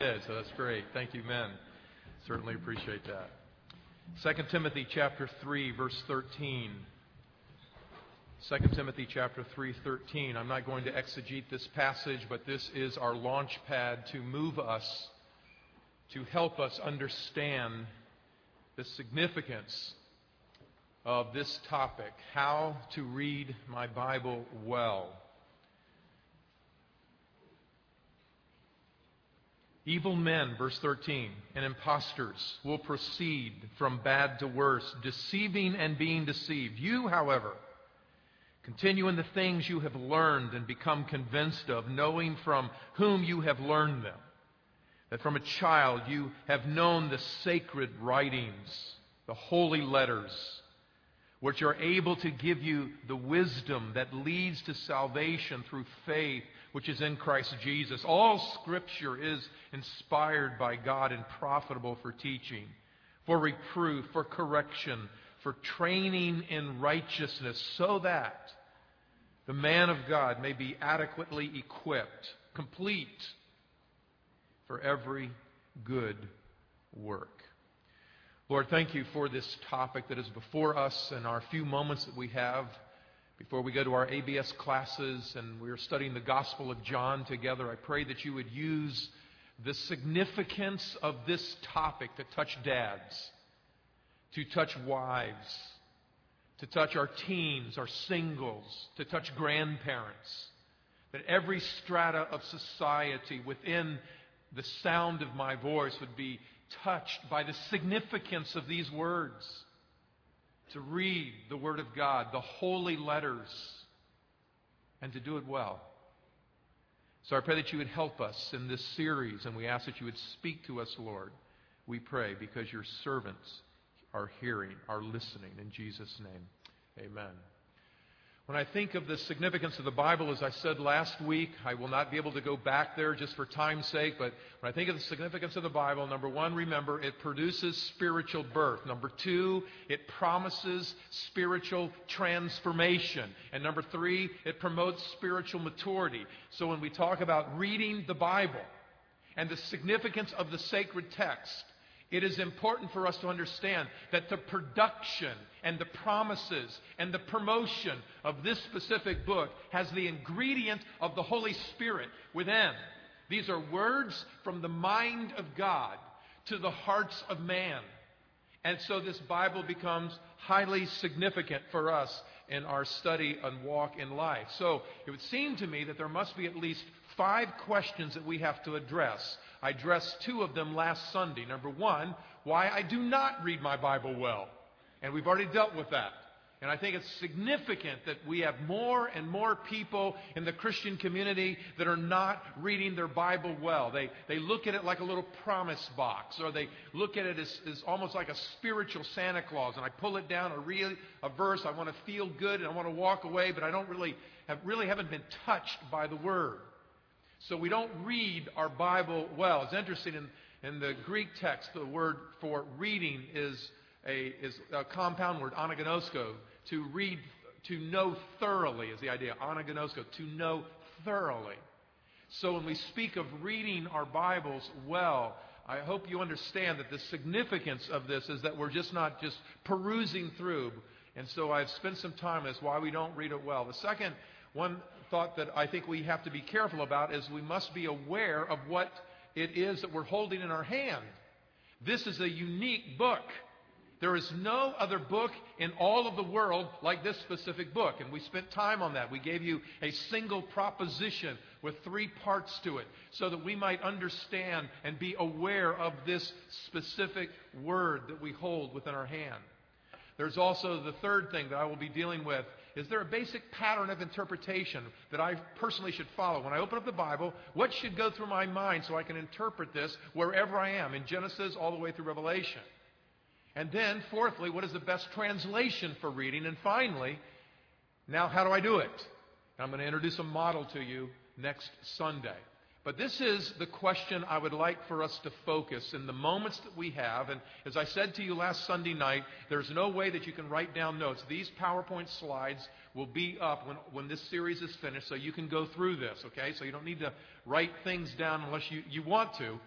So that's great. Thank you, men. Certainly appreciate that. 2 Timothy chapter 3, verse 13. 2 Timothy chapter 3:13. I'm not going to exegete this passage, but this is our launch pad to move us, to help us understand the significance of this topic, how to read my Bible well. Evil men, verse 13, and impostors will proceed from bad to worse, deceiving and being deceived. You, however, continue in the things you have learned and become convinced of, knowing from whom you have learned them, that from a child you have known the sacred writings, the holy letters, which are able to give you the wisdom that leads to salvation through faith, which is in Christ Jesus. All Scripture is inspired by God and profitable for teaching, for reproof, for correction, for training in righteousness, so that the man of God may be adequately equipped, complete for every good work. Lord, thank you for this topic that is before us and our few moments that we have before we go to our ABS classes and we are studying the Gospel of John together. I pray that you would use the significance of this topic to touch dads, to touch wives, to touch our teens, our singles, to touch grandparents, that every strata of society within the sound of my voice would be touched by the significance of these words, to read the Word of God, the holy letters, and to do it well. So I pray that you would help us in this series, and we ask that you would speak to us, Lord. We pray because your servants are hearing, are listening. In Jesus' name, amen. When I think of the significance of the Bible, as I said last week, I will not be able to go back there just for time's sake, but when I think of the significance of the Bible, number one, remember, it produces spiritual birth. Number two, it promises spiritual transformation. And number three, it promotes spiritual maturity. So when we talk about reading the Bible and the significance of the sacred text, it is important for us to understand that the production and the promises and the promotion of this specific book has the ingredient of the Holy Spirit within. These are words from the mind of God to the hearts of man. And so this Bible becomes highly significant for us in our study and walk in life. So it would seem to me that there must be at least 5 questions that we have to address. I addressed 2 of them last Sunday. Number one, why I do not read my Bible well. And we've already dealt with that. And I think it's significant that we have more and more people in the Christian community that are not reading their Bible well. They look at it like a little promise box, or they look at it as almost like a spiritual Santa Claus. And I pull it down, a verse, I want to feel good and I want to walk away, but I don't haven't been touched by the Word. So we don't read our Bible well. It's interesting, in the Greek text, the word for reading is a compound word, anagnosko. To read, to know thoroughly is the idea. Anagnosko, to know thoroughly. So when we speak of reading our Bibles well, I hope you understand that the significance of this is that we're not just perusing through. And so I've spent some time on this, why we don't read it well. The second one thought that I think we have to be careful about is we must be aware of what it is that we're holding in our hand. This is a unique book. There is no other book in all of the world like this specific book. And we spent time on that. We gave you a single proposition with 3 parts to it so that we might understand and be aware of this specific word that we hold within our hand. There's also the third thing that I will be dealing with. Is there a basic pattern of interpretation that I personally should follow? When I open up the Bible, what should go through my mind so I can interpret this wherever I am, in Genesis all the way through Revelation? And then, fourthly, what is the best translation for reading? And finally, now how do I do it? And I'm going to introduce a model to you next Sunday. But this is the question I would like for us to focus in the moments that we have. And as I said to you last Sunday night, there's no way that you can write down notes. These PowerPoint slides will be up when this series is finished, so you can go through this, okay? So you don't need to write things down unless you want to.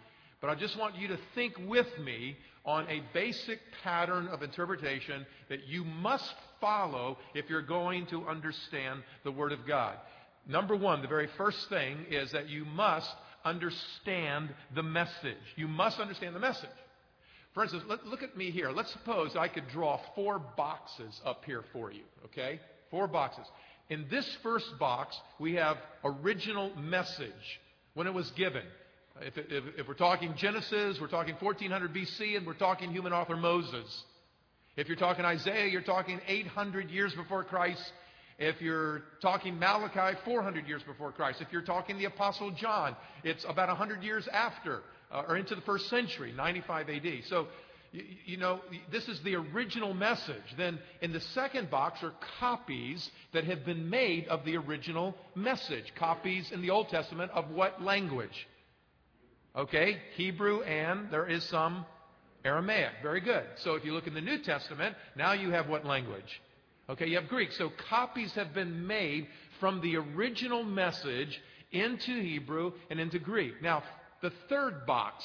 But I just want you to think with me on a basic pattern of interpretation that you must follow if you're going to understand the Word of God. Number one, the very first thing is that you must understand the message. You must understand the message. For instance, look at me here. Let's suppose I could draw 4 boxes up here for you, okay? 4 boxes. In this first box, we have original message, when it was given. If we're talking Genesis, we're talking 1400 BC, and we're talking human author Moses. If you're talking Isaiah, you're talking 800 years before Christ. If you're talking Malachi, 400 years before Christ. If you're talking the Apostle John, it's about 100 years after, or into the first century, 95 AD. So, this is the original message. Then in the second box are copies that have been made of the original message. Copies in the Old Testament of what language? Okay, Hebrew, and there is some Aramaic. Very good. So if you look in the New Testament, now you have what language? Okay, you have Greek. So copies have been made from the original message into Hebrew and into Greek. Now, the third box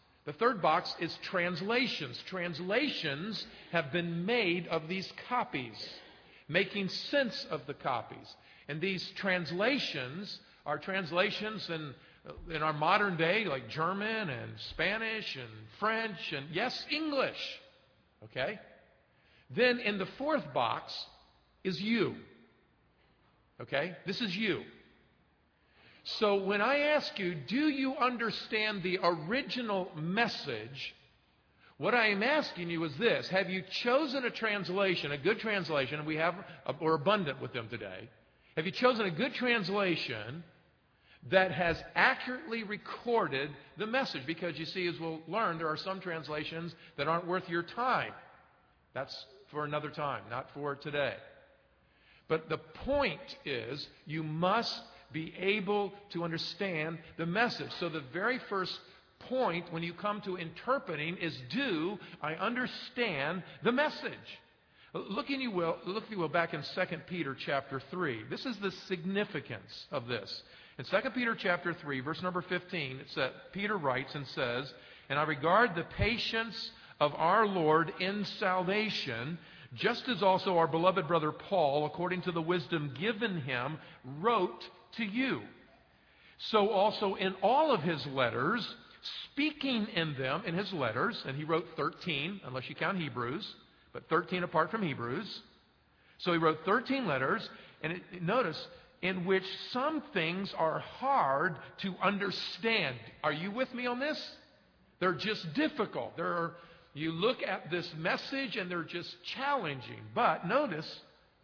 is translations. Translations have been made of these copies, making sense of the copies. And these translations are translations in our modern day, like German and Spanish and French and, yes, English. Okay? Then in the fourth box is you. Okay? This is you. So when I ask you, do you understand the original message? What I am asking you is this. Have you chosen a translation, a good translation, and we're abundant with them today. Have you chosen a good translation that has accurately recorded the message? Because you see, as we'll learn, there are some translations that aren't worth your time. That's for another time, not for today. But the point is, you must be able to understand the message. So the very first point when you come to interpreting is, do I understand the message? Look, if you will, back in 2 Peter chapter 3. This is the significance of this. In 2 Peter chapter 3, verse number 15, it says, Peter writes and says, "And I regard the patience of our Lord in salvation, just as also our beloved brother Paul, according to the wisdom given him, wrote to you. So also in all of his letters, speaking in them, in his letters," and he wrote 13, unless you count Hebrews, but 13 apart from Hebrews. So he wrote 13 letters, and notice, in which some things are hard to understand. Are you with me on this? They're just difficult. You look at this message and they're just challenging. But notice,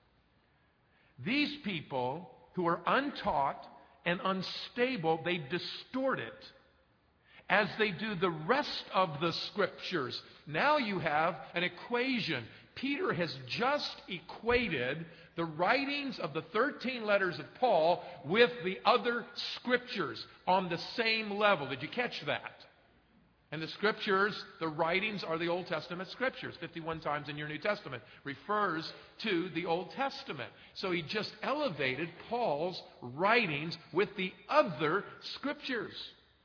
these people who are untaught and unstable, they distort it, as they do the rest of the Scriptures. Now you have an equation. Peter has just equated the writings of the 13 letters of Paul with the other Scriptures on the same level. Did you catch that? And the Scriptures, the writings are the Old Testament Scriptures. 51 times in your New Testament refers to the Old Testament. So he just elevated Paul's writings with the other Scriptures.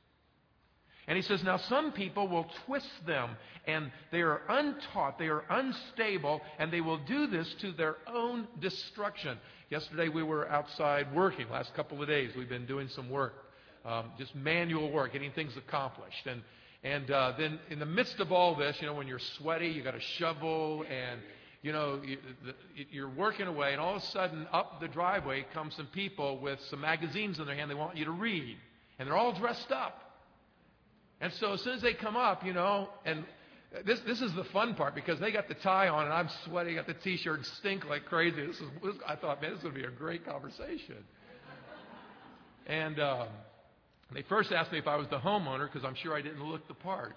And he says, now some people will twist them, and they are untaught, they are unstable, and they will do this to their own destruction. Yesterday we were outside working. Last couple of days we've been doing some work, just manual work, getting things accomplished. And then in the midst of all this, when you're sweaty, you got a shovel, and you're working away, and all of a sudden up the driveway come some people with some magazines in their hand they want you to read. And they're all dressed up. And so as soon as they come up, and this is the fun part, because they got the tie on and I'm sweaty, got the T-shirt, and stink like crazy. I thought, man, this is going to be a great conversation. And they first asked me if I was the homeowner, because I'm sure I didn't look the part.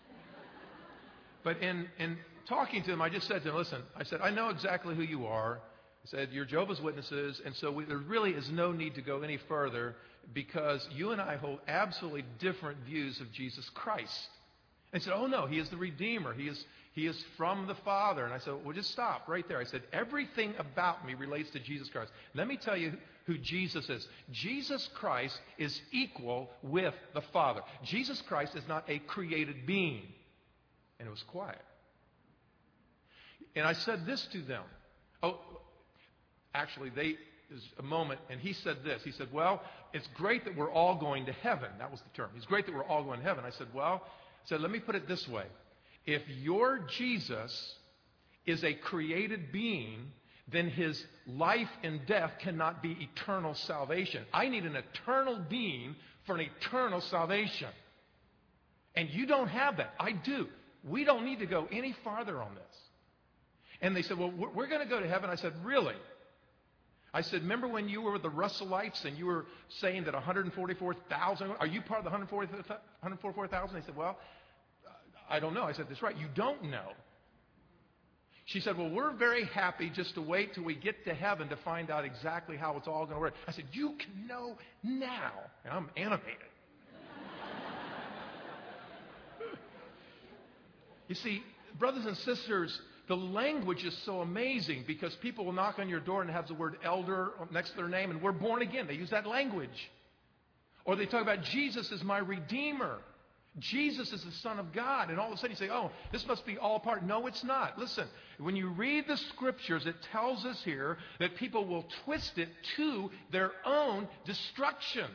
But in talking to them, I just said to them, listen, I said, I know exactly who you are. I said, you're Jehovah's Witnesses, and so there really is no need to go any further, because you and I hold absolutely different views of Jesus Christ. And he said, oh, no, he is the Redeemer. He is from the Father. And I said, well, just stop right there. I said, everything about me relates to Jesus Christ. Let me tell you who Jesus is. Jesus Christ is equal with the Father. Jesus Christ is not a created being. And it was quiet. And I said this to them. Oh, actually, there's a moment, and he said this. He said, well, it's great that we're all going to heaven. That was the term. It's great that we're all going to heaven. I said, well, let me put it this way. If your Jesus is a created being, then his life and death cannot be eternal salvation. I need an eternal being for an eternal salvation. And you don't have that. I do. We don't need to go any farther on this. And they said, well, we're going to go to heaven. I said, really? I said, remember when you were with the Russellites and you were saying that 144,000, are you part of the 144,000? They said, well, I don't know. I said, that's right. You don't know. She said, well, we're very happy just to wait till we get to heaven to find out exactly how it's all going to work. I said, you can know now. And I'm animated. You see, brothers and sisters, the language is so amazing because people will knock on your door and have the word elder next to their name, and we're born again. They use that language. Or they talk about Jesus is my Redeemer. Jesus is the Son of God. And all of a sudden you say, oh, this must be all part. No, it's not. Listen, when you read the Scriptures, it tells us here that people will twist it to their own destruction.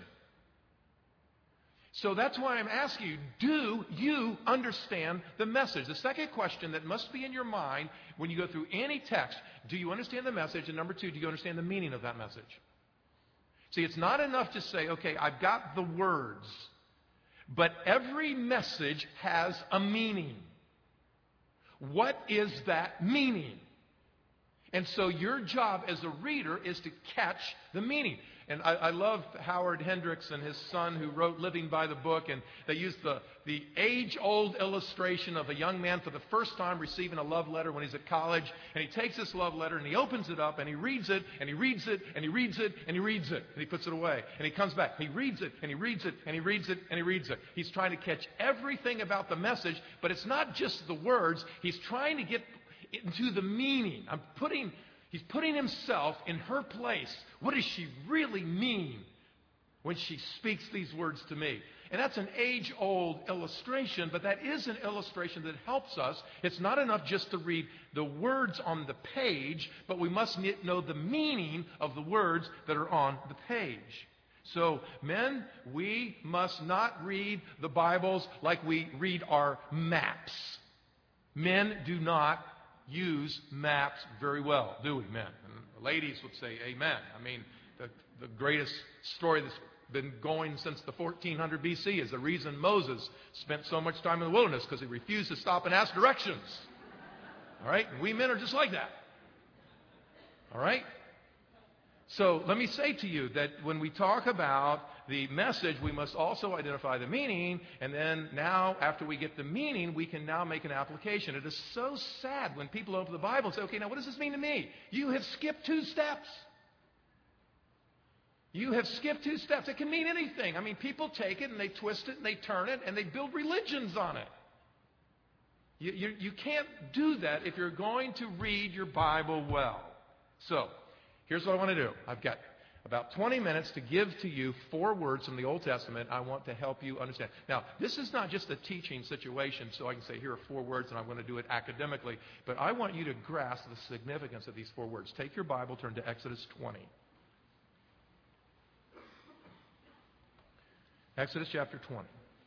So that's why I'm asking you, do you understand the message? The second question that must be in your mind when you go through any text, do you understand the message? And number two, do you understand the meaning of that message? See, it's not enough to say, okay, I've got the words, but every message has a meaning. What is that meaning? And so your job as a reader is to catch the meaning. And I love Howard Hendricks and his son who wrote Living by the Book. And they used the age-old illustration of a young man for the first time receiving a love letter when he's at college. And he takes this love letter and he opens it up and he reads it and he reads it and he reads it and he reads it. And he puts it away. And he comes back. He reads it and he reads it and he reads it and he reads it. He's trying to catch everything about the message. But it's not just the words. He's trying to get into the meaning. He's putting himself in her place. What does she really mean when she speaks these words to me? And that's an age-old illustration, but that is an illustration that helps us. It's not enough just to read the words on the page, but we must know the meaning of the words that are on the page. So, men, we must not read the Bibles like we read our maps. Men do not use maps very well, do we, men? And the ladies would say amen. I mean, the greatest story that's been going since the 1400 BC is the reason Moses spent so much time in the wilderness, because he refused to stop and ask directions. All right? And we men are just like that. All right? So let me say to you that when we talk about the message, we must also identify the meaning, and then now, after we get the meaning, we can now make an application. It is so sad when people open the Bible and say, okay, now what does this mean to me? You have skipped 2 steps. You have skipped 2 steps. It can mean anything. I mean, people take it and they twist it and they turn it and they build religions on it. You can't do that if you're going to read your Bible well. So, here's what I want to do. I've got about 20 minutes to give to you 4 words from the Old Testament I want to help you understand. Now, this is not just a teaching situation, so I can say, here are 4 words, and I'm going to do it academically. But I want you to grasp the significance of these 4 words. Take your Bible, turn to Exodus 20. Exodus chapter 20.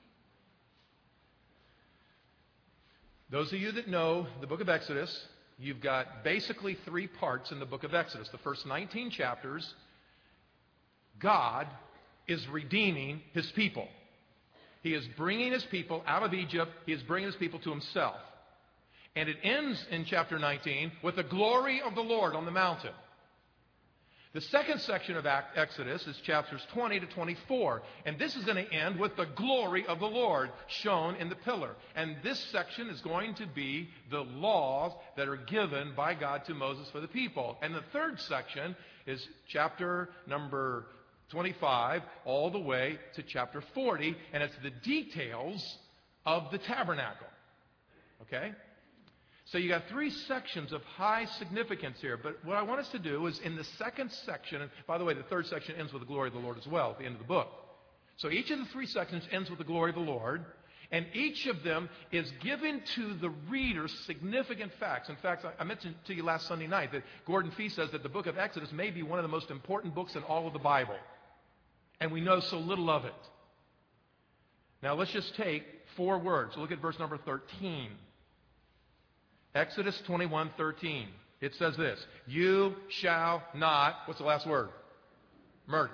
Those of you that know the book of Exodus, you've got basically 3 parts in the book of Exodus. The first 19 chapters, God is redeeming His people. He is bringing His people out of Egypt. He is bringing His people to Himself. And it ends in chapter 19 with the glory of the Lord on the mountain. The second section of Exodus is chapters 20 to 24. And this is going to end with the glory of the Lord shown in the pillar. And this section is going to be the laws that are given by God to Moses for the people. And the third section is chapter number 25 all the way to chapter 40. And it's the details of the tabernacle. Okay? So you got 3 sections of high significance here. But what I want us to do is in the second section, and by the way, the third section ends with the glory of the Lord as well at the end of the book. So each of the 3 sections ends with the glory of the Lord. And each of them is given to the reader significant facts. In fact, I mentioned to you last Sunday night that Gordon Fee says that the book of Exodus may be one of the most important books in all of the Bible. And we know so little of it. Now let's just take 4 words. Look at verse number 13. Exodus 21:13. It says this: you shall not, what's the last word? Murder.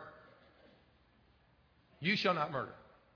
You shall not murder.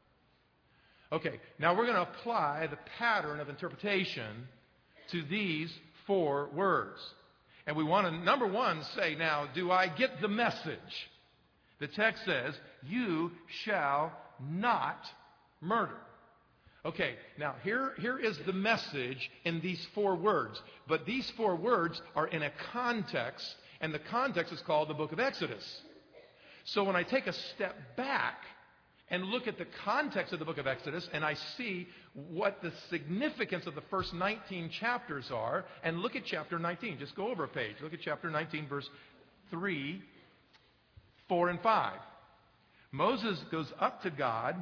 Okay, now we're going to apply the pattern of interpretation to these 4 words. And we want to, number 1, say, now, do I get the message? The text says, you shall not murder. Okay, now here is the message in these 4 words. But these 4 words are in a context, and the context is called the book of Exodus. So when I take a step back and look at the context of the book of Exodus, and I see what the significance of the first 19 chapters are, and look at chapter 19. Just go over a page. Look at chapter 19, verse 3, 4, and 5. Moses goes up to God,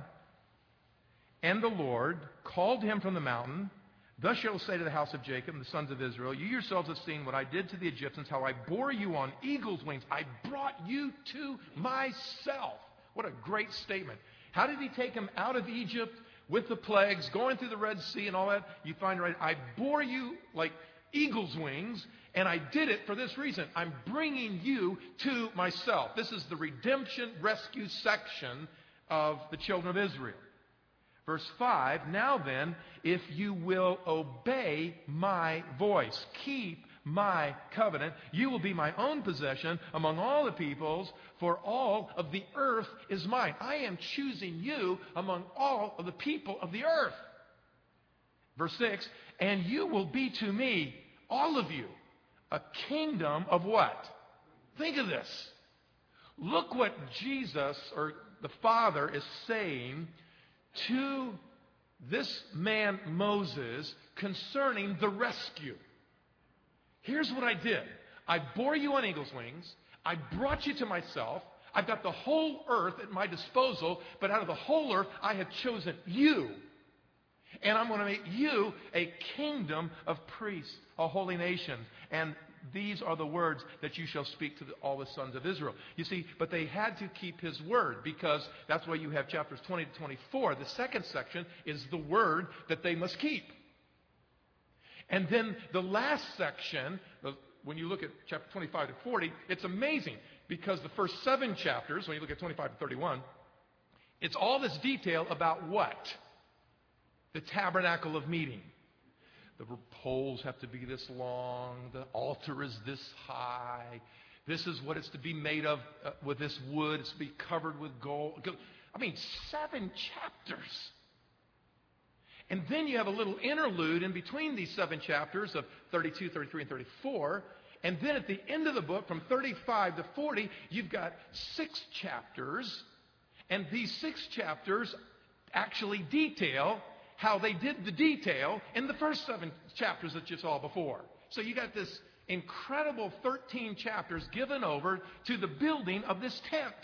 and the Lord called him from the mountain. Thus shall say to the house of Jacob and the sons of Israel, you yourselves have seen what I did to the Egyptians, how I bore you on eagle's wings. I brought you to myself. What a great statement. How did he take them out of Egypt with the plagues, going through the Red Sea and all that? You find right, I bore you like eagle's wings, and I did it for this reason. I'm bringing you to myself. This is the redemption rescue section of the children of Israel. Verse 5, now then, if you will obey my voice, keep my covenant, you will be my own possession among all the peoples, for all of the earth is mine. I am choosing you among all of the people of the earth. Verse 6, and you will be to me, all of you, a kingdom of what? Think of this. Look what Jesus, or the Father, is saying to this man Moses concerning the rescue. Here's what I did. I bore you on eagle's wings. I brought you to myself. I've got the whole earth at my disposal, but out of the whole earth, I have chosen you. And I'm going to make you a kingdom of priests, a holy nation. And these are the words that you shall speak to all the sons of Israel. You see, but they had to keep his word, because that's why you have chapters 20 to 24. The second section is the word that they must keep. And then the last section, when you look at chapter 25 to 40, it's amazing, because the first 7 chapters, when you look at 25 to 31, it's all this detail about what? The tabernacle of meeting. The poles have to be this long. The altar is this high. This is what it's to be made of with this wood. It's to be covered with gold. I mean, 7 chapters. And then you have a little interlude in between these 7 chapters of 32, 33, and 34. And then at the end of the book, from 35 to 40, you've got 6 chapters. And these 6 chapters actually detail how they did the detail in the first 7 chapters that you saw before. So you got this incredible 13 chapters given over to the building of this tent.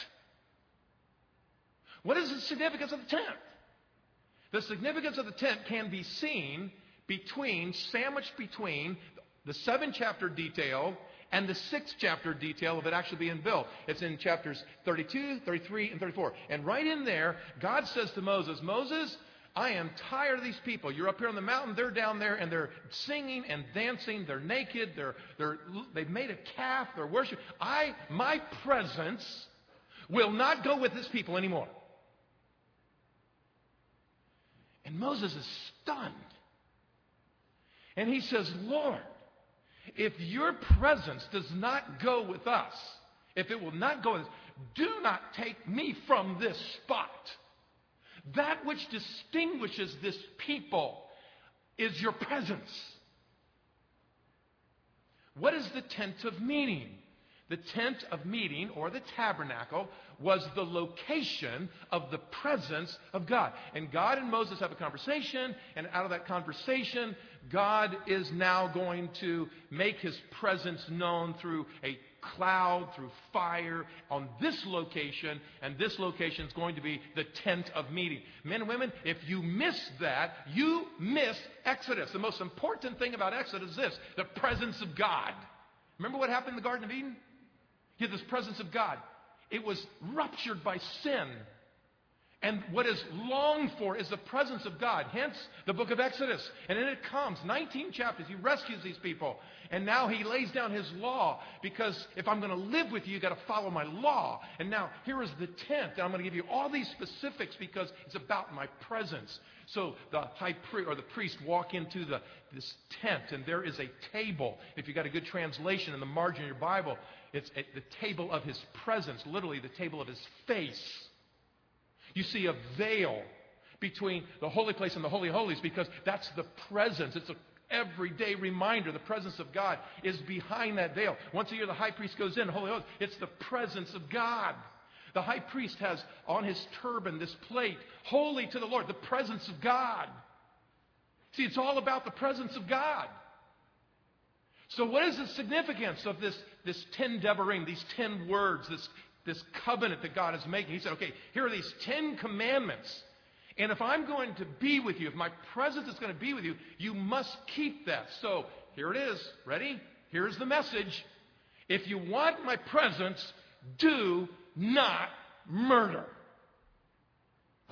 What is the significance of the tent? The significance of the tent can be seen sandwiched between the 7-chapter detail and the 6-chapter detail of it actually being built. It's in chapters 32, 33, and 34. And right in there, God says to Moses, Moses, I am tired of these people. You're up here on the mountain, they're down there, and they're singing and dancing. They're naked. They've made a calf. They're worshiping. My presence will not go with this people anymore. And Moses is stunned. And he says, Lord, if your presence does not go with us, if it will not go with us, do not take me from this spot. That which distinguishes this people is your presence. What is the tent of meeting? The tent of meeting, or the tabernacle, was the location of the presence of God. And God and Moses have a conversation, and out of that conversation, God is now going to make his presence known through a cloud, through fire, on this location, and this location is going to be the tent of meeting. Men and women, if you miss that, you miss Exodus. The most important thing about Exodus is this: the presence of God. Remember what happened in the Garden of Eden? You had this presence of God. It was ruptured by sin. And what is longed for is the presence of God. Hence, the book of Exodus. And then it comes, 19 chapters. He rescues these people. And now he lays down his law. Because if I'm going to live with you, you've got to follow my law. And now, here is the tent. And I'm going to give you all these specifics because it's about my presence. So the high priest or the priest walk into this tent, and there is a table. If you've got a good translation in the margin of your Bible, it's at the table of his presence, literally the table of his face. You see a veil between the holy place and the Holy of Holies because that's the presence. It's an everyday reminder. The presence of God is behind that veil. Once a year, the high priest goes in, the Holy of Holies. It's the presence of God. The high priest has on his turban this plate, holy to the Lord, the presence of God. See, it's all about the presence of God. So what is the significance of this 10 devarim, these 10 words, this covenant that God is making? He said, okay, here are these 10 commandments. And if I'm going to be with you, if my presence is going to be with you, you must keep that. So here it is. Ready? Here's the message. If you want my presence, do not murder. Wow.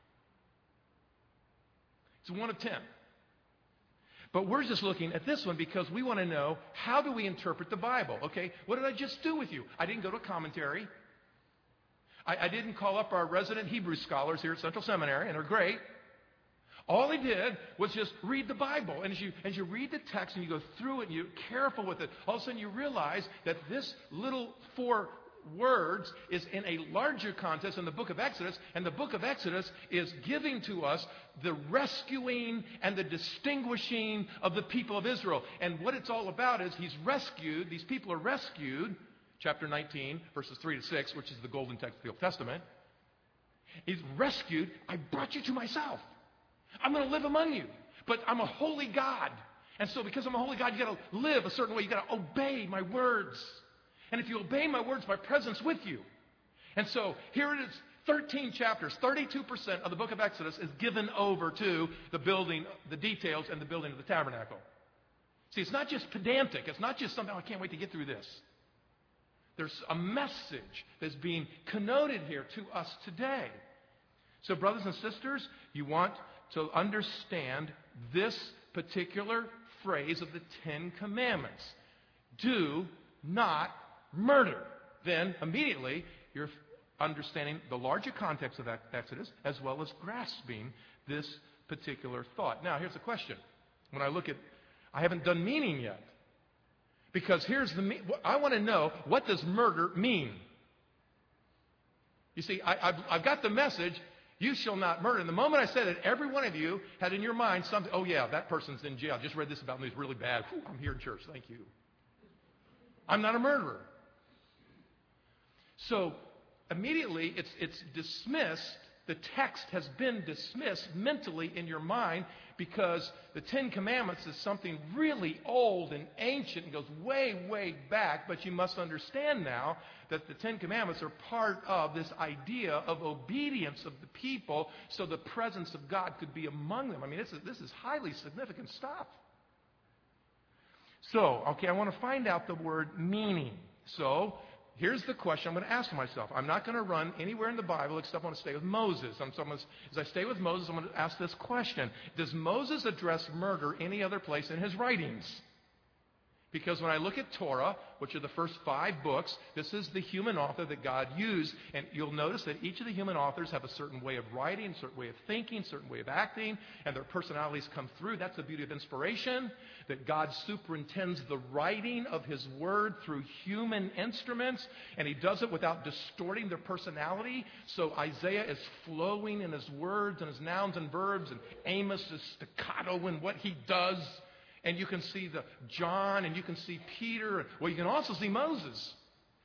It's 1 of 10. But we're just looking at this one because we want to know, how do we interpret the Bible? Okay, what did I just do with you? I didn't go to a commentary. I didn't call up our resident Hebrew scholars here at Central Seminary, and they're great. All he did was just read the Bible. And as you read the text and you go through it and you're careful with it, all of a sudden you realize that this little 4 words is in a larger context in the book of Exodus, and the book of Exodus is giving to us the rescuing and the distinguishing of the people of Israel. And what it's all about is these people are rescued, chapter 19, verses 3 to 6, which is the golden text of the Old Testament. He's rescued. I brought you to myself. I'm going to live among you, but I'm a holy God. And so because I'm a holy God, you got to live a certain way. You got to obey my words. And if you obey my words, my presence with you. And so here it is, 13 chapters, 32% of the book of Exodus is given over to the building, the details and the building of the tabernacle. See, it's not just pedantic. It's not just something, I can't wait to get through this. There's a message that's being connoted here to us today. So brothers and sisters, you want to understand this particular phrase of the 10 Commandments. Do not murder. Then immediately you're understanding the larger context of Exodus as well as grasping this particular thought. Now here's the question. When I look at, I haven't done meaning yet. Because I want to know, what does murder mean? You see, I've got the message, you shall not murder. And the moment I said it, every one of you had in your mind something, oh yeah, that person's in jail. I just read this about me, it's really bad. Whew, I'm here in church, thank you. I'm not a murderer. So immediately it's dismissed. The text has been dismissed mentally in your mind because the 10 Commandments is something really old and ancient and goes way, way back. But you must understand now that the 10 Commandments are part of this idea of obedience of the people so the presence of God could be among them. I mean, this is highly significant stuff. So, okay, I want to find out the word meaning. So, here's the question I'm going to ask myself. I'm not going to run anywhere in the Bible except I want to stay with Moses. As I stay with Moses, I'm going to ask this question. Does Moses address murder any other place in his writings? Because when I look at Torah, which are the first 5 books, this is the human author that God used. And you'll notice that each of the human authors have a certain way of writing, a certain way of thinking, a certain way of acting, and their personalities come through. That's the beauty of inspiration, that God superintends the writing of His Word through human instruments, and He does it without distorting their personality. So Isaiah is flowing in his words and his nouns and verbs, and Amos is staccato in what he does. And you can see John, and you can see Peter. Well, you can also see Moses.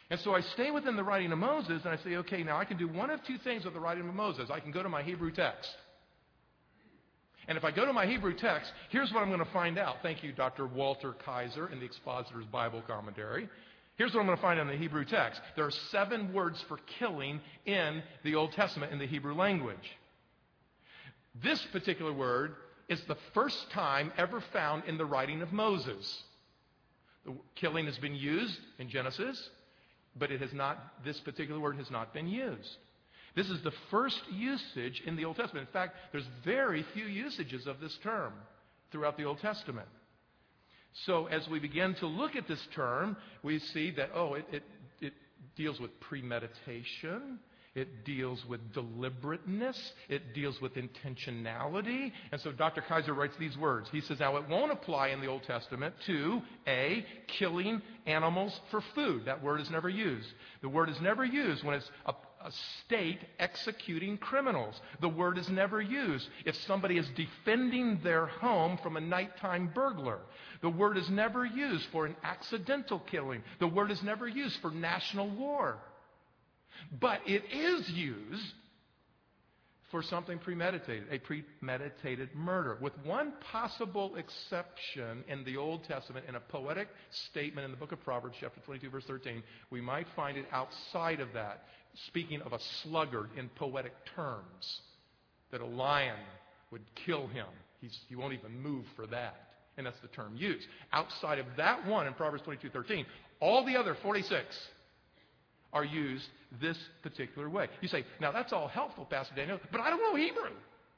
And so I stay within the writing of Moses, and I say, okay, now I can do one of two things with the writing of Moses. I can go to my Hebrew text. And if I go to my Hebrew text, here's what I'm going to find out. Thank you, Dr. Walter Kaiser in the Expositor's Bible Commentary. Here's what I'm going to find out in the Hebrew text. There are 7 words for killing in the Old Testament in the Hebrew language. This particular word is the first time ever found in the writing of Moses. The killing has been used in Genesis, but this particular word has not been used. This is the first usage in the Old Testament. In fact, there's very few usages of this term throughout the Old Testament. So as we begin to look at this term, we see that, it deals with premeditation. It deals with deliberateness. It deals with intentionality. And so Dr. Kaiser writes these words. He says, now it won't apply in the Old Testament to, A, killing animals for food. That word is never used. The word is never used when it's a state executing criminals. The word is never used if somebody is defending their home from a nighttime burglar. The word is never used for an accidental killing. The word is never used for national war. But it is used for something premeditated, a premeditated murder, with one possible exception in the Old Testament. In a poetic statement in the book of Proverbs, chapter 22, verse 13, we might find it outside of that, speaking of a sluggard in poetic terms, that a lion would kill him. He won't even move for that. And that's the term used. Outside of that one in Proverbs 22:13, all the other 46 are used this particular way. You say, now that's all helpful, Pastor Daniel, but I don't know Hebrew.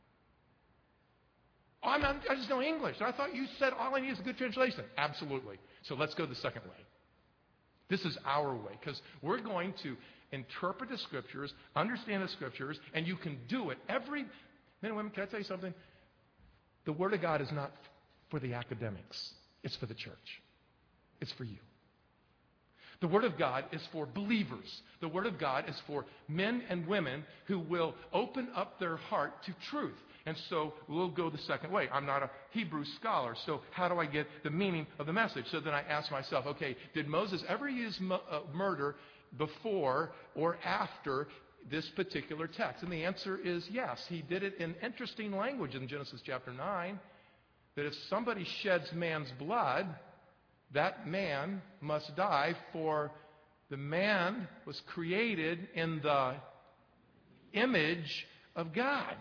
I just know English. And I thought you said all I need is a good translation. Absolutely. So let's go the second way. This is our way, because we're going to interpret the Scriptures, understand the Scriptures, and you can do it. Men and women, can I tell you something? The Word of God is not for the academics. It's for the church. It's for you. The Word of God is for believers. The Word of God is for men and women who will open up their heart to truth. And so we'll go the second way. I'm not a Hebrew scholar, so how do I get the meaning of the message? So then I ask myself, okay, did Moses ever use murder before or after this particular text? And the answer is yes. He did it in interesting language in Genesis chapter 9, that if somebody sheds man's blood, that man must die, for the man was created in the image of God.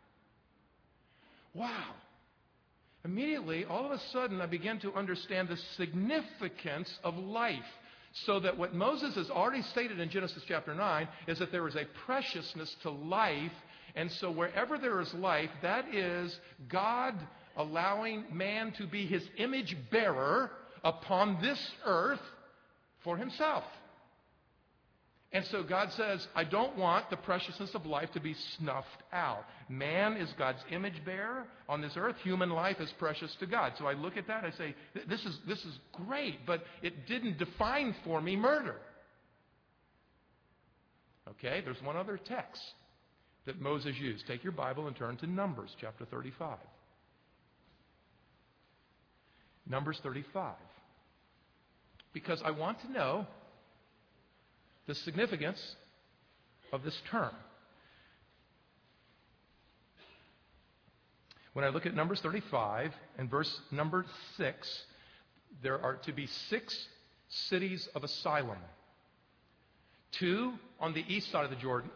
Wow. Immediately, all of a sudden, I began to understand the significance of life. So that what Moses has already stated in Genesis chapter 9 is that there is a preciousness to life. And so wherever there is life, that is God allowing man to be his image bearer upon this earth for himself. And so God says, I don't want the preciousness of life to be snuffed out. Man is God's image bearer on this earth. Human life is precious to God. So I look at that and I say, this is great, but it didn't define for me murder. Okay, there's one other text that Moses used. Take your Bible and turn to Numbers chapter 35. Numbers 35. Because I want to know the significance of this term. When I look at Numbers 35 and verse number 6, there are to be 6 cities of asylum. 3 on the east side of the Jordan,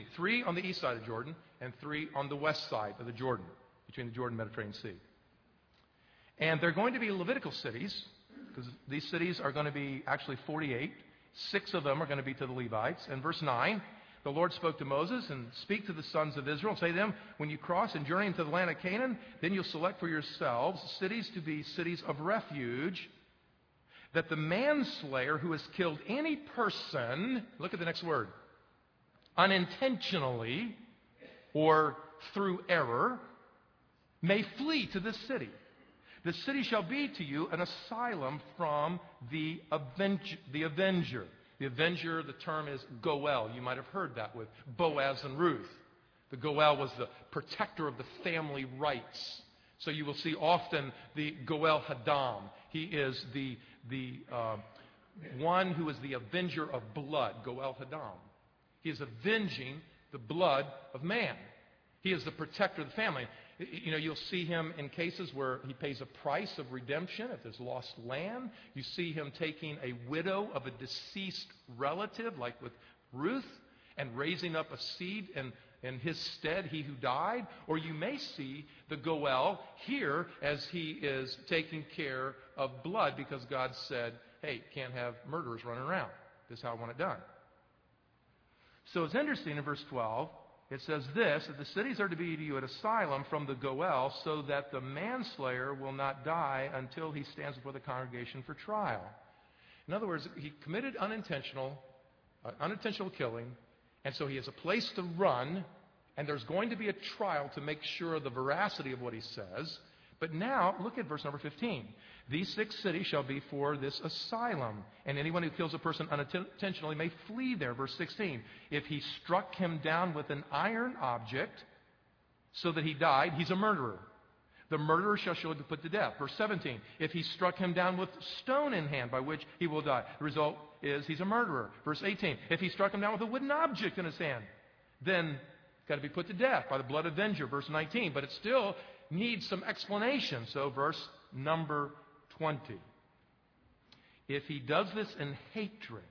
and 3 on the west side of the Jordan, between the Jordan and Mediterranean Sea. And they're going to be Levitical cities, because these cities are going to be actually 48. 6 of them are going to be to the Levites. And verse 9, the Lord spoke to Moses, and speak to the sons of Israel, and say to them, when you cross and journey into the land of Canaan, then you'll select for yourselves cities to be cities of refuge, that the manslayer who has killed any person, look at the next word, unintentionally or through error, may flee to this city. The city shall be to you an asylum from the avenger. The avenger, the term is Goel. You might have heard that with Boaz and Ruth. The Goel was the protector of the family rights. So you will see often the Goel Hadam. He is the one who is the avenger of blood, Goel Hadam. He is avenging the blood of man. He is the protector of the family. You'll see him in cases where he pays a price of redemption if there's lost land. You see him taking a widow of a deceased relative, like with Ruth, and raising up a seed in his stead, he who died. Or you may see the Goel here as he is taking care of blood because God said, hey, can't have murderers running around. This is how I want it done. So it's interesting in verse 12, it says this, that the cities are to be to you an asylum from the Goel, so that the manslayer will not die until he stands before the congregation for trial. In other words, he committed unintentional killing, and so he has a place to run, and there's going to be a trial to make sure of the veracity of what he says. But now, look at verse number 15. These 6 cities shall be for this asylum, and anyone who kills a person unintentionally may flee there. Verse 16. If he struck him down with an iron object so that he died, he's a murderer. The murderer shall surely be put to death. Verse 17. If he struck him down with stone in hand, by which he will die, the result is he's a murderer. Verse 18. If he struck him down with a wooden object in his hand, then he's got to be put to death by the blood avenger. Verse 19. But it still needs some explanation. So verse number 20. If he does this in hatred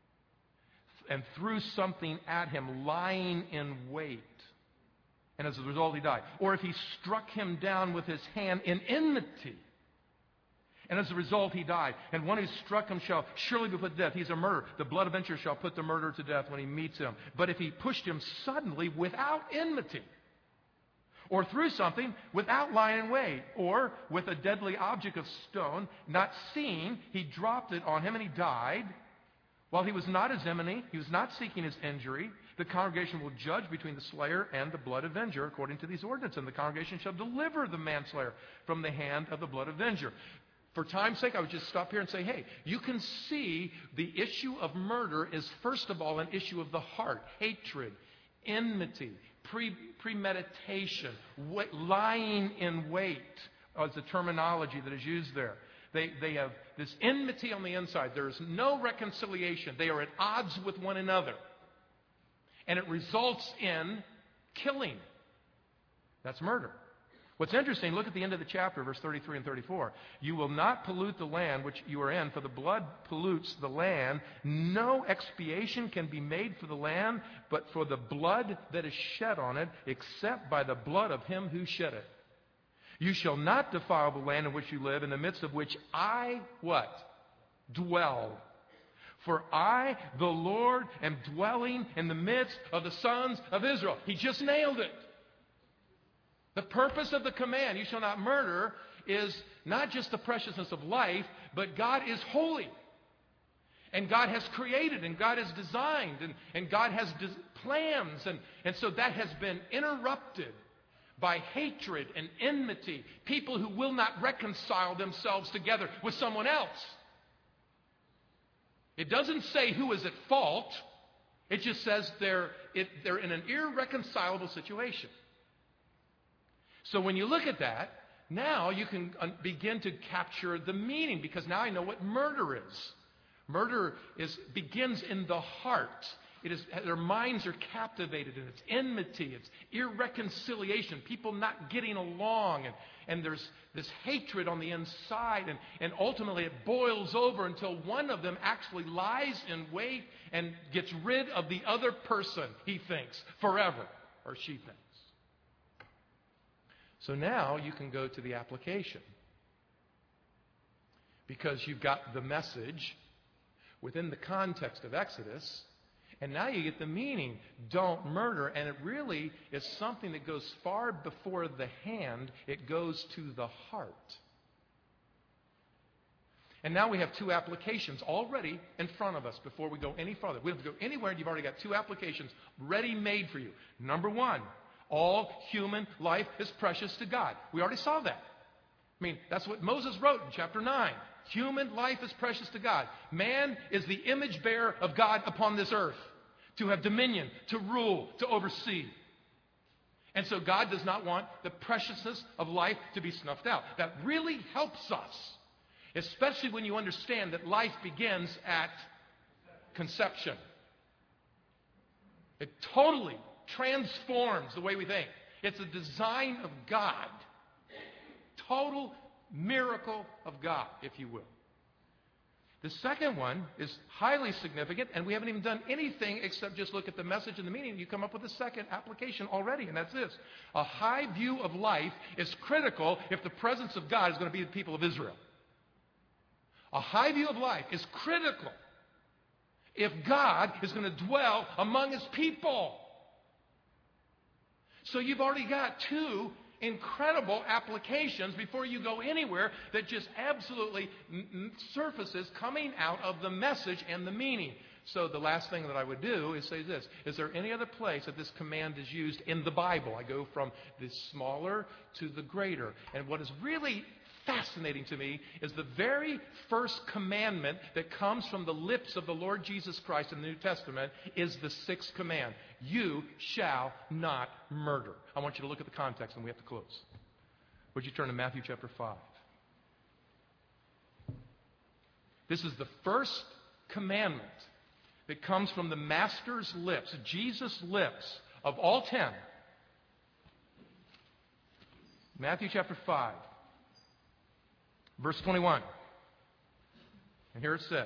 and threw something at him lying in wait, and as a result he died, or if he struck him down with his hand in enmity, and as a result he died, and one who struck him shall surely be put to death. He's a murderer. The blood avenger shall put the murderer to death when he meets him. But if he pushed him suddenly without enmity, or threw something without lying in wait, or with a deadly object of stone, not seeing, he dropped it on him and he died, while he was not his enemy, he was not seeking his injury, the congregation will judge between the slayer and the blood avenger according to these ordinances, and the congregation shall deliver the manslayer from the hand of the blood avenger. For time's sake, I would just stop here and say, hey, you can see the issue of murder is first of all an issue of the heart, hatred, enmity, premeditation, lying in wait is the terminology that is used there. They have this enmity on the inside. There is no reconciliation. They are at odds with one another. And it results in killing. That's murder. What's interesting, look at the end of the chapter, verse 33 and 34. You will not pollute the land which you are in, for the blood pollutes the land. No expiation can be made for the land, but for the blood that is shed on it, except by the blood of him who shed it. You shall not defile the land in which you live, in the midst of which I, what? Dwell. For I, the Lord, am dwelling in the midst of the sons of Israel. He just nailed it. The purpose of the command, you shall not murder, is not just the preciousness of life, but God is holy. And God has created, and God has designed, and God has plans. And so that has been interrupted by hatred and enmity. People who will not reconcile themselves together with someone else. It doesn't say who is at fault. It just says they're in an irreconcilable situation. So when you look at that, now you can begin to capture the meaning, because now I know what murder is. Murder begins in the heart. It is, their minds are captivated, and it's enmity, it's irreconciliation, people not getting along, and there's this hatred on the inside, and ultimately it boils over until one of them actually lies in wait and gets rid of the other person, he thinks, forever, or she thinks. So now you can go to the application, because you've got the message within the context of Exodus, and now you get the meaning, don't murder, and it really is something that goes far before the hand, it goes to the heart. And now we have two applications already in front of us before we go any further. We don't have to go anywhere, and you've already got two applications ready-made for you. Number one, all human life is precious to God. We already saw that. I mean, that's what Moses wrote in chapter 9. Human life is precious to God. Man is the image bearer of God upon this earth, to have dominion, to rule, to oversee. And so God does not want the preciousness of life to be snuffed out. That really helps us. Especially when you understand that life begins at conception. It totally transforms the way we think. It's a design of God. Total miracle of God, if you will. The second one is highly significant, and we haven't even done anything except just look at the message and the meaning. You come up with a second application already, and that's this. A high view of life is critical if the presence of God is going to be the people of Israel. A high view of life is critical if God is going to dwell among His people. So you've already got two incredible applications before you go anywhere that just absolutely surfaces coming out of the message and the meaning. So the last thing that I would do is say this. Is there any other place that this command is used in the Bible? I go from the smaller to the greater. And what is really fascinating to me is the very first commandment that comes from the lips of the Lord Jesus Christ in the New Testament is the sixth command. You shall not murder. I want you to look at the context and we have to close. Would you turn to Matthew chapter 5? This is the first commandment that comes from the Master's lips, Jesus' lips, of all 10. Matthew chapter 5. Verse 21. And here it says,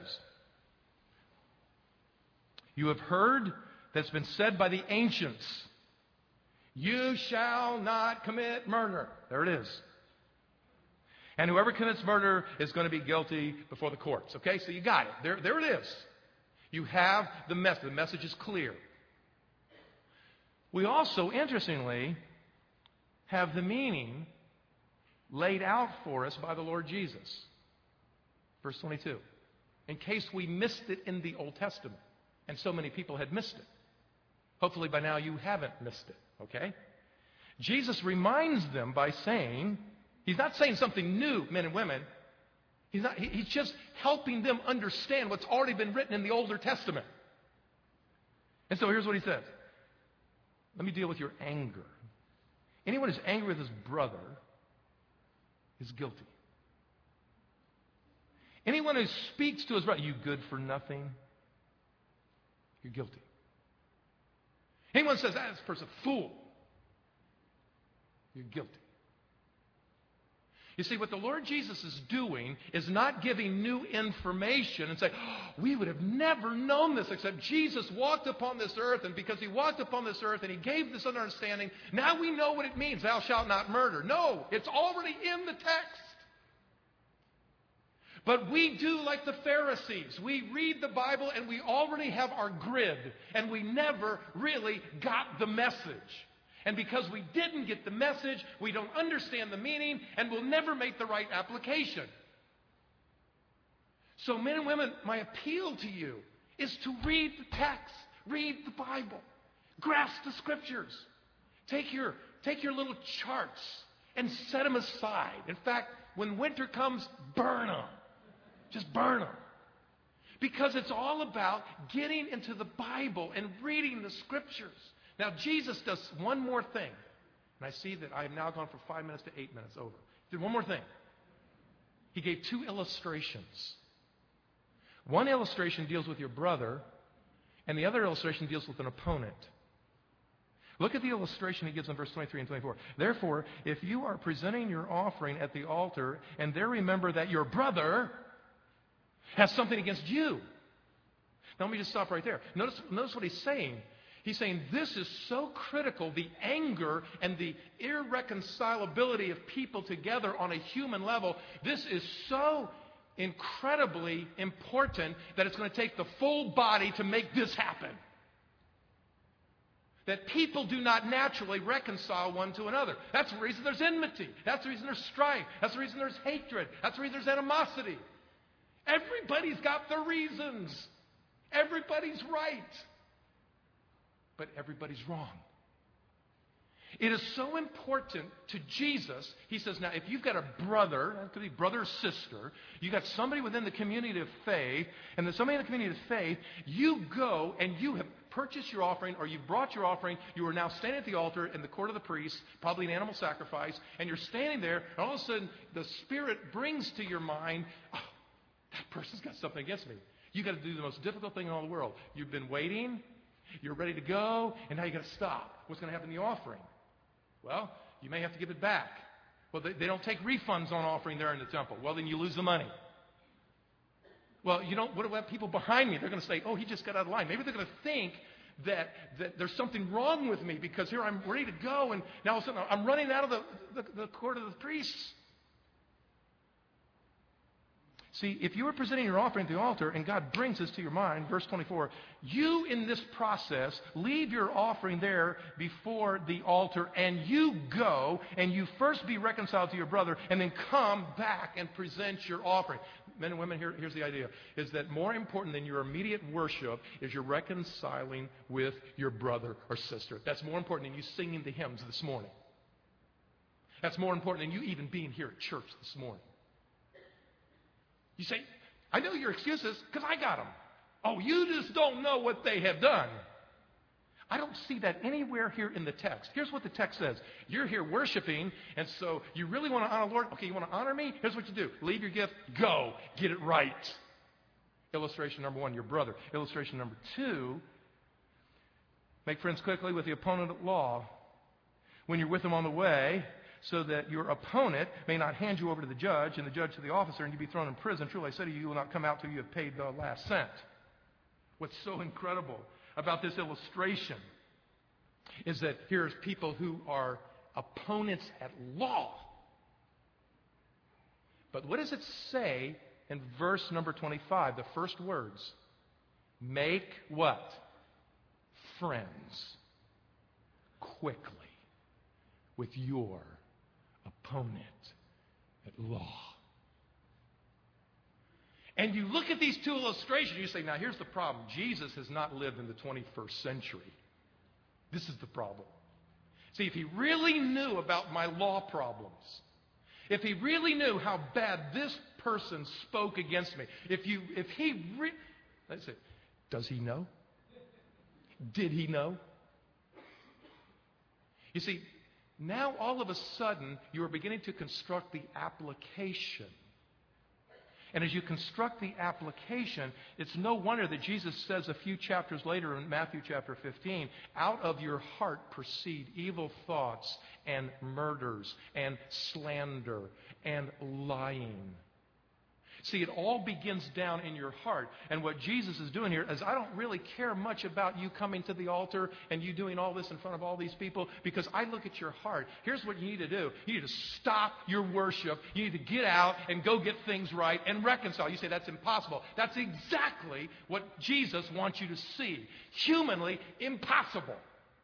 you have heard that's been said by the ancients, you shall not commit murder. There it is. And whoever commits murder is going to be guilty before the courts. Okay, so you got it. There it is. You have the message. The message is clear. We also, interestingly, have the meaning laid out for us by the Lord Jesus. Verse 22. In case we missed it in the Old Testament, and so many people had missed it. Hopefully by now you haven't missed it, okay? Jesus reminds them by saying, He's not saying something new, men and women. He's just helping them understand what's already been written in the Older Testament. And so here's what He says. Let me deal with your anger. Anyone who's angry with his brother is guilty. Anyone who speaks to his brother, you good for nothing, you're guilty. Anyone who says, this person's a fool, you're guilty. You see, what the Lord Jesus is doing is not giving new information and saying, we would have never known this except Jesus walked upon this earth, and because He walked upon this earth and He gave this understanding, now we know what it means, thou shalt not murder. No, it's already in the text. But we do like the Pharisees. We read the Bible and we already have our grid, and we never really got the message. And because we didn't get the message, we don't understand the meaning, and we'll never make the right application. So men and women, my appeal to you is to read the text, read the Bible, grasp the Scriptures. Take your little charts and set them aside. In fact, when winter comes, burn them. Just burn them. Because it's all about getting into the Bible and reading the Scriptures. Now, Jesus does one more thing. And I see that I have now gone from 5 minutes to 8 minutes over. He did one more thing. He gave two illustrations. One illustration deals with your brother, and the other illustration deals with an opponent. Look at the illustration he gives in verse 23 and 24. Therefore, if you are presenting your offering at the altar, and there remember that your brother has something against you. Now, let me just stop right there. Notice what he's saying. He's saying this is so critical, the anger and the irreconcilability of people together on a human level. This is so incredibly important that it's going to take the full body to make this happen. That people do not naturally reconcile one to another. That's the reason there's enmity. That's the reason there's strife. That's the reason there's hatred. That's the reason there's animosity. Everybody's got their reasons. Everybody's right. But everybody's wrong. It is so important to Jesus. He says, now, if you've got a brother, that could be brother or sister, you've got somebody within the community of faith, and there's somebody in the community of faith, you go and you have purchased your offering or you've brought your offering. You are now standing at the altar in the court of the priest, probably an animal sacrifice, and you're standing there, and all of a sudden the Spirit brings to your mind, oh, that person's got something against me. You've got to do the most difficult thing in all the world. You've been waiting, you're ready to go, and now you've got to stop. What's going to happen to the offering? Well, you may have to give it back. Well, they don't take refunds on offering there in the temple. Well, then you lose the money. Well, what about people behind me? They're going to say, oh, he just got out of line. Maybe they're going to think that there's something wrong with me because here I'm ready to go, and now all of a sudden I'm running out of the court of the priests. See, if you are presenting your offering at the altar and God brings this to your mind, verse 24, you in this process leave your offering there before the altar and you go and you first be reconciled to your brother and then come back and present your offering. Men and women, here's the idea, is that more important than your immediate worship is your reconciling with your brother or sister. That's more important than you singing the hymns this morning. That's more important than you even being here at church this morning. You say, I know your excuses because I got them. Oh, you just don't know what they have done. I don't see that anywhere here in the text. Here's what the text says. You're here worshiping, and so you really want to honor the Lord? Okay, you want to honor me? Here's what you do. Leave your gift. Go. Get it right. Illustration number 1, your brother. Illustration number 2, make friends quickly with the opponent at law when you're with him on the way, so that your opponent may not hand you over to the judge and the judge to the officer and you be thrown in prison. Truly I say to you, you will not come out till you have paid the last cent. What's so incredible about this illustration is that here's people who are opponents at law. But what does it say in verse number 25, the first words? Make what? Friends quickly with your opponent at law. And you look at these two illustrations, you say, now here's the problem. Jesus has not lived in the 21st century. This is the problem. See, if he really knew about my law problems, if he really knew how bad this person spoke against me, let's say, does he know? Did he know? You see, now all of a sudden you are beginning to construct the application. And as you construct the application, it's no wonder that Jesus says a few chapters later in Matthew chapter 15, out of your heart proceed evil thoughts and murders and slander and lying. See, it all begins down in your heart. And what Jesus is doing here is, I don't really care much about you coming to the altar and you doing all this in front of all these people, because I look at your heart. Here's what you need to do. You need to stop your worship. You need to get out and go get things right and reconcile. You say, that's impossible. That's exactly what Jesus wants you to see. Humanly impossible.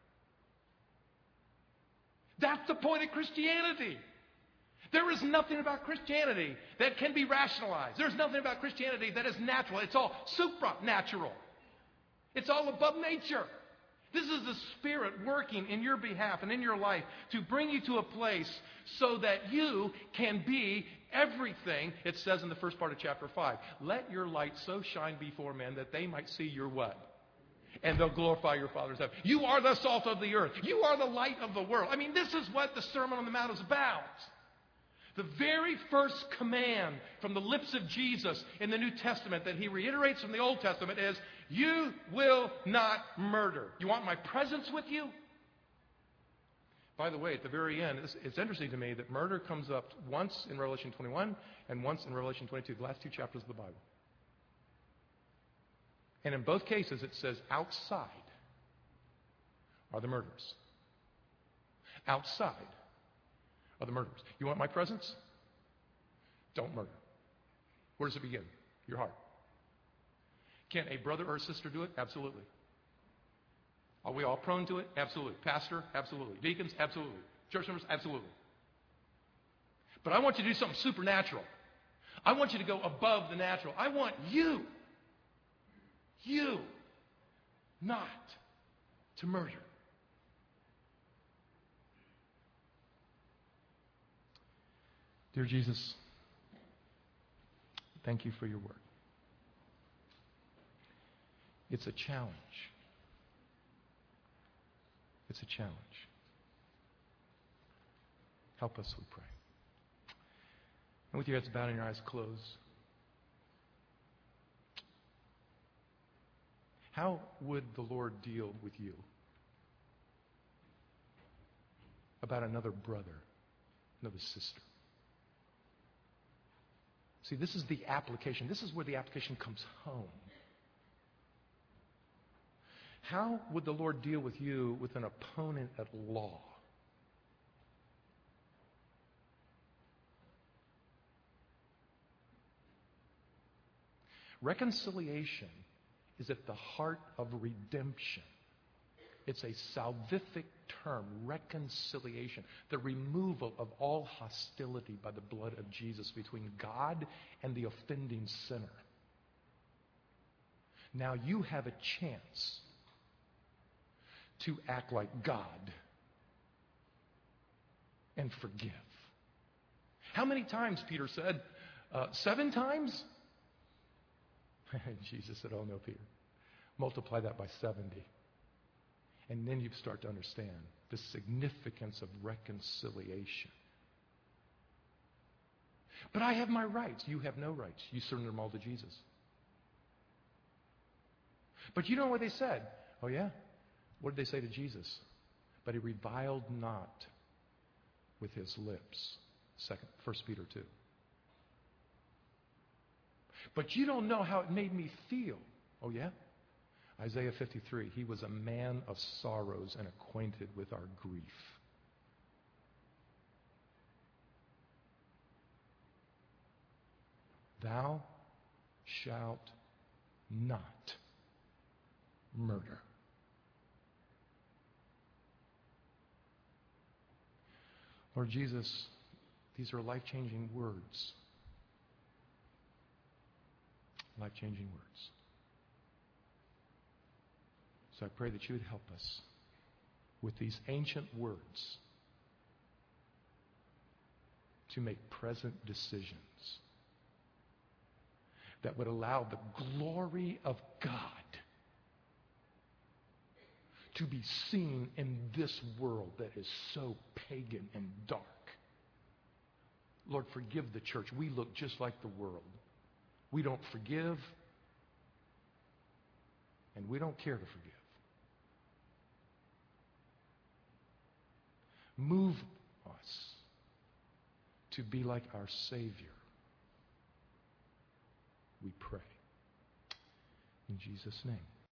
That's the point of Christianity. There is nothing about Christianity that can be rationalized. There's nothing about Christianity that is natural. It's all supranatural. It's all above nature. This is the Spirit working in your behalf and in your life to bring you to a place so that you can be everything it says in the first part of chapter 5. Let your light so shine before men that they might see your what? And they'll glorify your Father's heaven. You are the salt of the earth. You are the light of the world. I mean, this is what the Sermon on the Mount is about. The very first command from the lips of Jesus in the New Testament that he reiterates from the Old Testament is, you will not murder. You want my presence with you? By the way, at the very end, it's interesting to me that murder comes up once in Revelation 21 and once in Revelation 22, the last two chapters of the Bible. And in both cases it says outside are the murderers. Outside are the murderers. You want my presence? Don't murder. Where does it begin? Your heart. Can a brother or a sister do it? Absolutely. Are we all prone to it? Absolutely. Pastor? Absolutely. Deacons? Absolutely. Church members? Absolutely. But I want you to do something supernatural. I want you to go above the natural. I want you not to murder. Dear Jesus, thank you for your word. It's a challenge. It's a challenge. Help us, we pray. And with your heads bowed and your eyes closed, how would the Lord deal with you about another brother, another sister? See, this is the application. This is where the application comes home. How would the Lord deal with you with an opponent at law? Reconciliation is at the heart of redemption. It's a salvific term, reconciliation, the removal of all hostility by the blood of Jesus between God and the offending sinner. Now you have a chance to act like God and forgive. How many times, Peter said? 7 times? Jesus said, oh no, Peter. Multiply that by 70. And then you start to understand the significance of reconciliation. But I have my rights. You have no rights. You surrender them all to Jesus. But you know what they said? Oh yeah? What did they say to Jesus? But he reviled not with his lips. 1 Peter 2. But you don't know how it made me feel. Oh yeah? Isaiah 53. He was a man of sorrows and acquainted with our grief. Thou shalt not murder. Lord Jesus, these are life-changing words. Life-changing words. So I pray that you would help us with these ancient words to make present decisions that would allow the glory of God to be seen in this world that is so pagan and dark. Lord, forgive the church. We look just like the world. We don't forgive, and we don't care to forgive. Move us to be like our Savior. We pray. In Jesus' name.